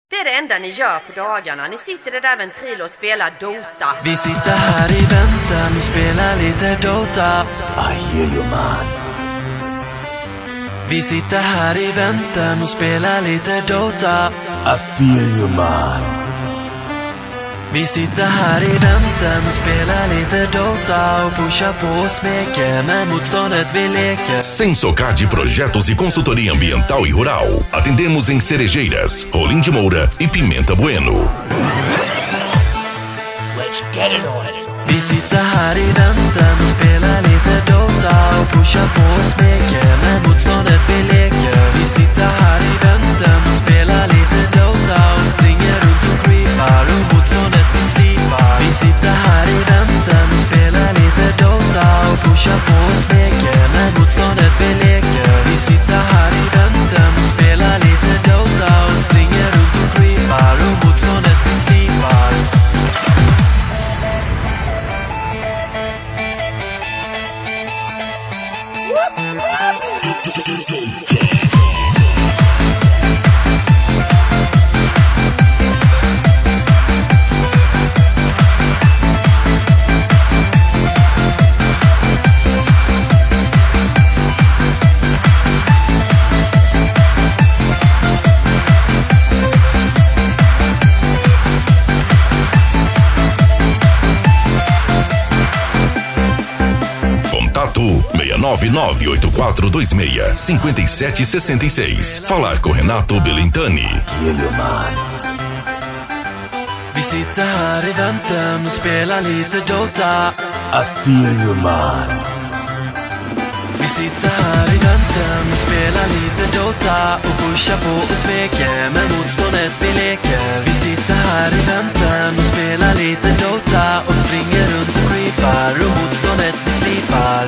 Det är det enda ni gör på dagarna. Ni sitter i där ventrilo och spelar Dota. Vi sitter här i väntan och spelar lite Dota. I hear you, man. Vi sitter här i väntan och spelar lite Dota. I feel you, man. Vi sitter här i väntan och spelar lite Dota och pushar på och smeker med motståndet vi leker. Sensocard Projetos e Consultoria Ambiental e Rural. Atendemos em Cerejeiras, Rolim de Moura e Pimenta Bueno. Let's get it on. Vi sitter här i väntan och spelar lite Dota och pushar på och smeker med motståndet vi leker. Vi sitter här i väntan och spelar lite Dota och springer runt och creepar och motståndet vi slipar. Vi sitter här i väntan och spelar lite Dota och pushar på och smeker med motståndet vi leker. Vi sitter här i väntan och spelar lite Dota och springer runt och creepar och motståndet vi slipar. Contato 69984265766. Falar com Renato Belintani. Hear you, man. Vi sitter här i väntan och spelar lite Dota. I feel you, man. Vi sitter här i väntan och spelar lite Dota och pushar på och smeker med motståndet vi leker. Vi sitter här i väntan och spelar lite Dota och springer runt och creepar och motståndet vi slipar.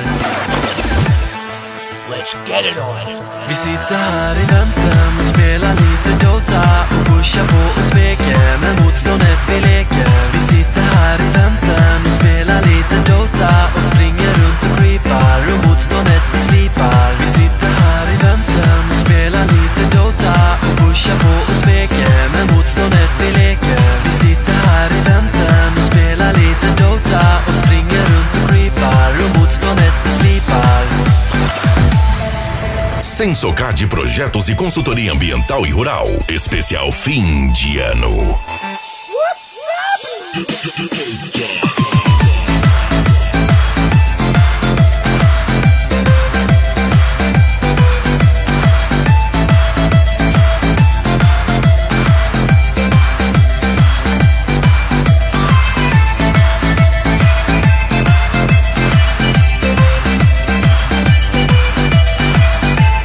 Let's get it on. Vi sitter här i väntan och spelar lite Dota och pushar på och smeker med motståndet vi leker. Vi sitter här i väntan och spelar lite Dota och springer runt och creepar och motståndet vi slipar. Vi sitter här i väntan och spelar lite Dota och pushar på och smeker med motståndet vi leker. Vi sitter här i väntan och spelar lite Dota och springer runt och creepar och motståndet vi slipar. Sensocard Projetos e Consultoria Ambiental e Rural. Especial fim de ano.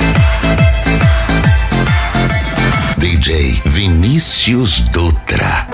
DJ Vinícius Dutra.